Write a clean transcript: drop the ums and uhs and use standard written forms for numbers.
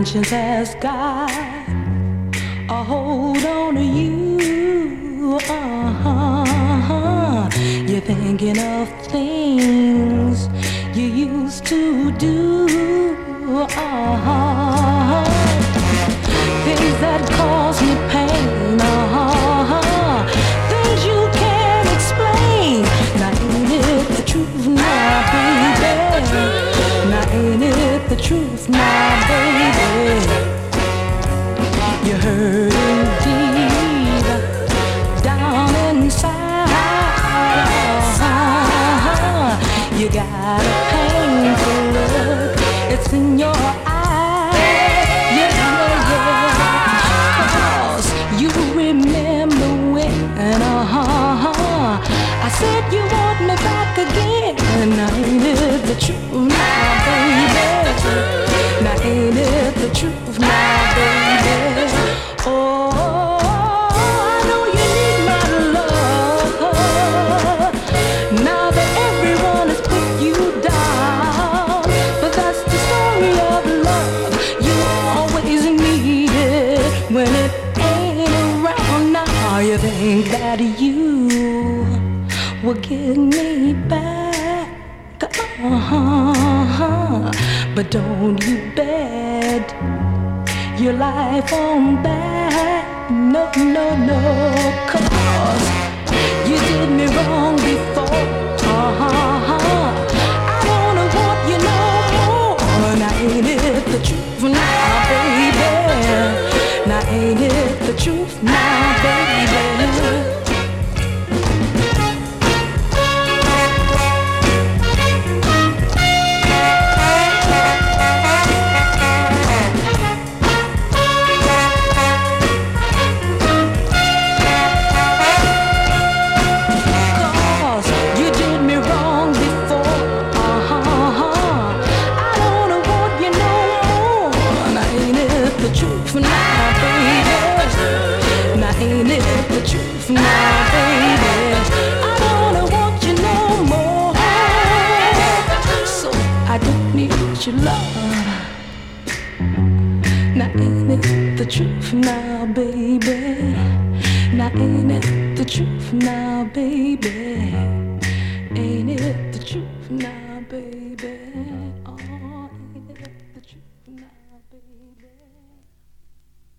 conscience has got a hold on you. You're thinking of things you used to do. Things that cause me pain. Things you can't explain. Now ain't it the truth now, baby? Now ain't it the truth now, baby? You're hurting deep down inside. You got a painful look, it's in your eyes. Yeah, yeah. 'Cause you remember when I said you want me back again. Now ain't it the truth now, baby? Now ain't it the truth now, baby? Oh, I know you need my love. Now that everyone has put you down, but that's the story of love. You always need it when it ain't around. Now you think that you will get me back, but don't you bet your life on that. No, no, no, 'cause you did me wrong before. I wanna want you no more. Now ain't it the truth now, baby? Now ain't it the truth now, baby? Now, baby, I don't want you no more. So I don't need your love. Now ain't it the truth now, baby? Now ain't it the truth now, baby? Ain't it the truth now, baby?